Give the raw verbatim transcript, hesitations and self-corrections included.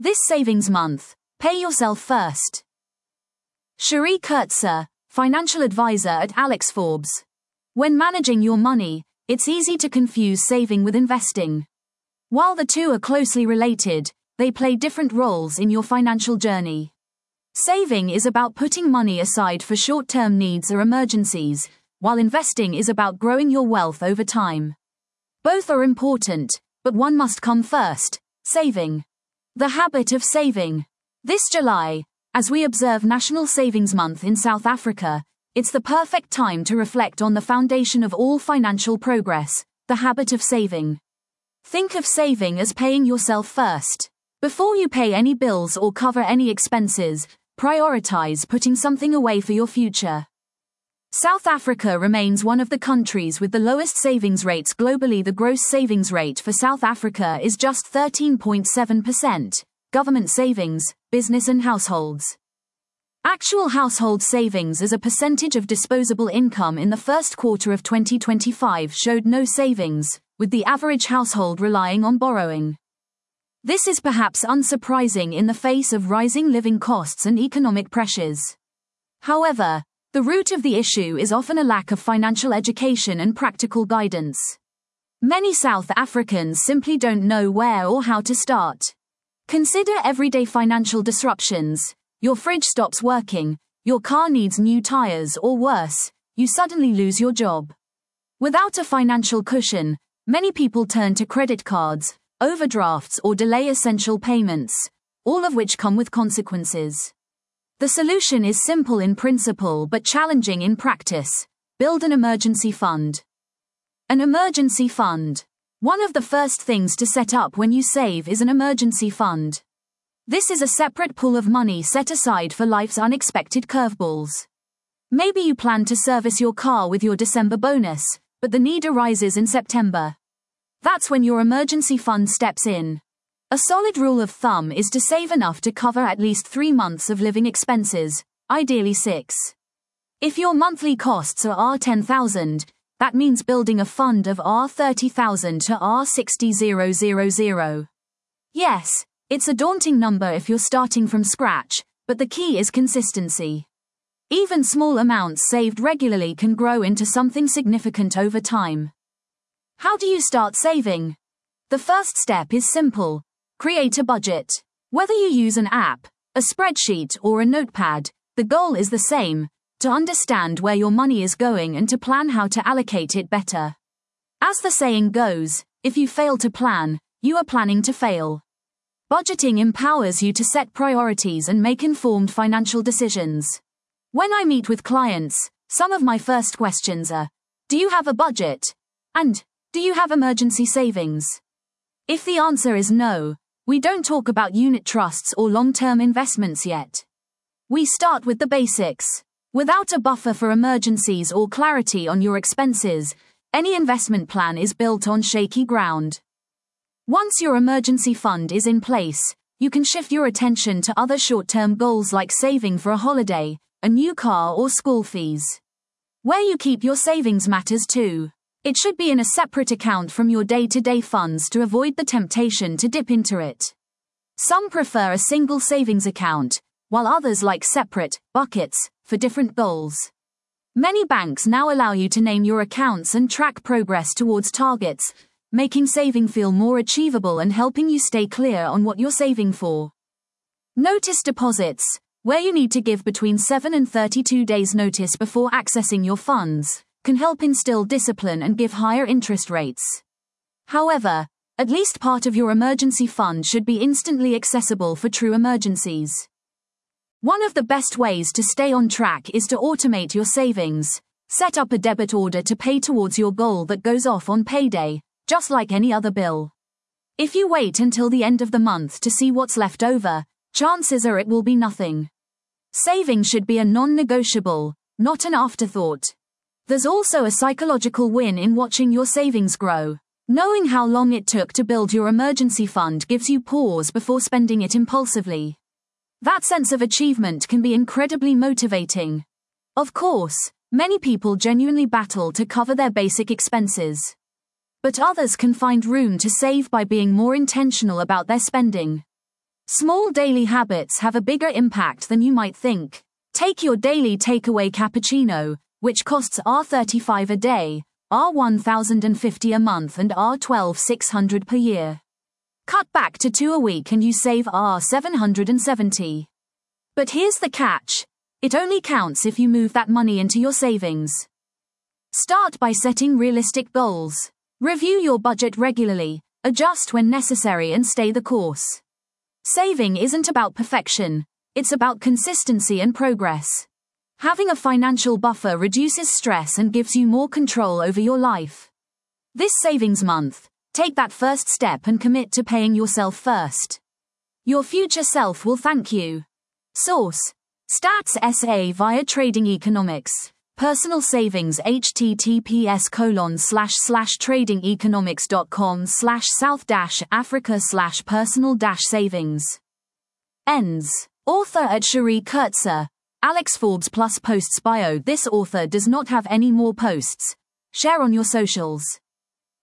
This savings month, pay yourself first. Cherie Kurtzer, financial advisor at Alex Forbes. When managing your money, it's easy to confuse saving with investing. While the two are closely related, they play different roles in your financial journey. Saving is about putting money aside for short-term needs or emergencies, while investing is about growing your wealth over time. Both are important, but one must come first: saving. The habit of saving. This July, as we observe National Savings Month in South Africa, it's the perfect time to reflect on the foundation of all financial progress, the habit of saving. Think of saving as paying yourself first. Before you pay any bills or cover any expenses, prioritize putting something away for your future. South Africa remains one of the countries with the lowest savings rates globally. The gross savings rate for South Africa is just thirteen point seven percent. Government savings, business and households. Actual household savings as a percentage of disposable income in the first quarter of twenty twenty-five showed no savings, with the average household relying on borrowing. This is perhaps unsurprising in the face of rising living costs and economic pressures. However, the root of the issue is often a lack of financial education and practical guidance. Many South Africans simply don't know where or how to start. Consider everyday financial disruptions. Your fridge stops working, your car needs new tires, or worse, you suddenly lose your job. Without a financial cushion, many people turn to credit cards, overdrafts, or delay essential payments, all of which come with consequences. The solution is simple in principle but challenging in practice: build an emergency fund. An emergency fund. One of the first things to set up when you save is an emergency fund. This is a separate pool of money set aside for life's unexpected curveballs. Maybe you plan to service your car with your December bonus, but the need arises in September. That's when your emergency fund steps in. A solid rule of thumb is to save enough to cover at least three months of living expenses, ideally six. If your monthly costs are ten thousand, that means building a fund of thirty thousand to sixty thousand. Yes, it's a daunting number if you're starting from scratch, but the key is consistency. Even small amounts saved regularly can grow into something significant over time. How do you start saving? The first step is simple. Create a budget. Whether you use an app, a spreadsheet, or a notepad, the goal is the same: to understand where your money is going and to plan how to allocate it better. As the saying goes, if you fail to plan, you are planning to fail. Budgeting empowers you to set priorities and make informed financial decisions. When I meet with clients, some of my first questions are: do you have a budget? And do you have emergency savings? If the answer is no, we don't talk about unit trusts or long-term investments yet. We start with the basics. Without a buffer for emergencies or clarity on your expenses, any investment plan is built on shaky ground. Once your emergency fund is in place, you can shift your attention to other short-term goals like saving for a holiday, a new car, or school fees. Where you keep your savings matters too. It should be in a separate account from your day-to-day funds to avoid the temptation to dip into it. Some prefer a single savings account, while others like separate buckets for different goals. Many banks now allow you to name your accounts and track progress towards targets, making saving feel more achievable and helping you stay clear on what you're saving for. Notice deposits, where you need to give between seven and thirty-two days notice before accessing your funds, can help instill discipline and give higher interest rates. However, at least part of your emergency fund should be instantly accessible for true emergencies. One of the best ways to stay on track is to automate your savings. Set up a debit order to pay towards your goal that goes off on payday, just like any other bill. If you wait until the end of the month to see what's left over, chances are it will be nothing. Saving should be a non-negotiable, not an afterthought. There's also a psychological win in watching your savings grow. Knowing how long it took to build your emergency fund gives you pause before spending it impulsively. That sense of achievement can be incredibly motivating. Of course, many people genuinely battle to cover their basic expenses. But others can find room to save by being more intentional about their spending. Small daily habits have a bigger impact than you might think. Take your daily takeaway cappuccino, which costs R thirty-five a day, R one thousand fifty a month and R twelve thousand six hundred per year. Cut back to two a week and you save R seven hundred seventy. But here's the catch. It only counts if you move that money into your savings. Start by setting realistic goals. Review your budget regularly, adjust when necessary and stay the course. Saving isn't about perfection, it's about consistency and progress. Having a financial buffer reduces stress and gives you more control over your life. This savings month, take that first step and commit to paying yourself first. Your future self will thank you. Source: Stats S A via Trading Economics. Personal savings https colon slash slash tradingeconomics.com slash south dash Africa slash personal dash savings. Ends. Author at Cherie Kurtzer. Alex Forbes plus posts bio. This author does not have any more posts. Share on your socials.